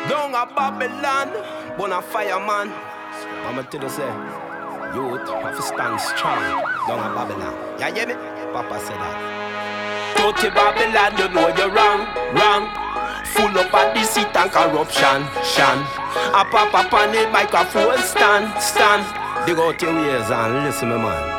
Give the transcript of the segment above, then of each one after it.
Down a Babylon, born a fireman. I'ma tell you say, youth have to stand strong. Down a Babylon, ya hear me? Papa said that. Dirty Babylon, you know you're wrong, wrong. Full up of deceit and corruption, shan. A papa on the microphone stand. Dig out your ears and listen, me man.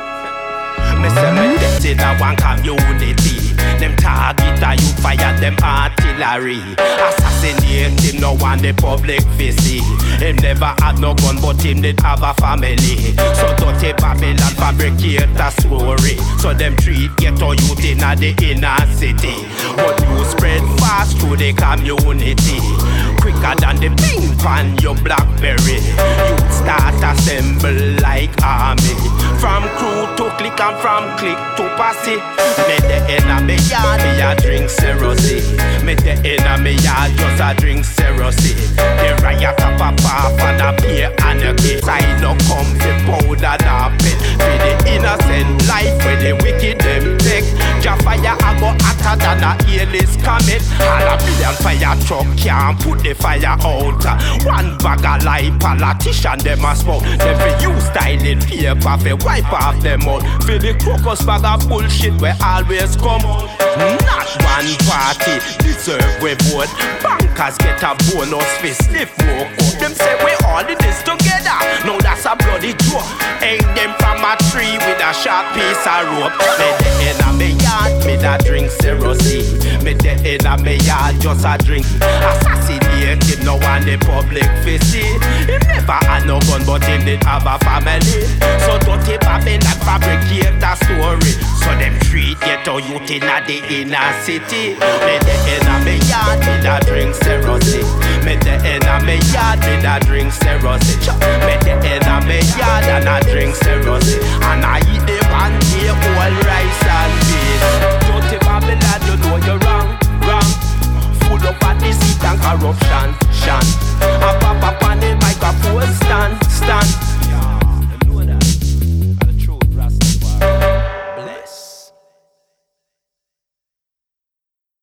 Me say me debt in a one community. Them target a youth fire them artillery. Assassinate him no one the public fi see. Him never had no gun but him did have a family. So dirty Babylon fabricate a story. So them treat ghetto youth in a the inner city. But you spread fast through the community. Quicker than the ping pan your Blackberry. Youth start assemble like army. From crew to click and from click to posse. Me the enemy yard, me a drink seriously. Me the enemy yard, just a drink seriously. The riot a pop off and a pay anarchy. I no come fi powder na pit. For the innocent life where the wicked them take. Jah fire a go hotter than a A-list comet. All a million fire truck can't put the fire out. One bag of life politician them a smoke. Them fi use styling paper fi wipe off them out. For the crocus bag of bullshit where always come. Not one party deserve we vote. Bankers get a bonus fi sniff walk up. Them say we all in this together. Now that's a bloody joke. Hang them from a tree with a sharp piece of rope. Me the enemy yard, me da drink seriously. Me the enemy yard, just a drink. Assassinate him, no one the public fi see. He never had no gun but him did have a family. So dirty Babylon fabricate a story. So them treat ghetto youth in the inner city. Me the enemy yard, me da drink seriously. Me the enemy yard, me da drink seriously. Me the enemy yard and I drink seriously. And I eat the one day all rice and beans. Dirty Babylon, you know you're wrong, wrong. Full up of deceit and corruption, shan.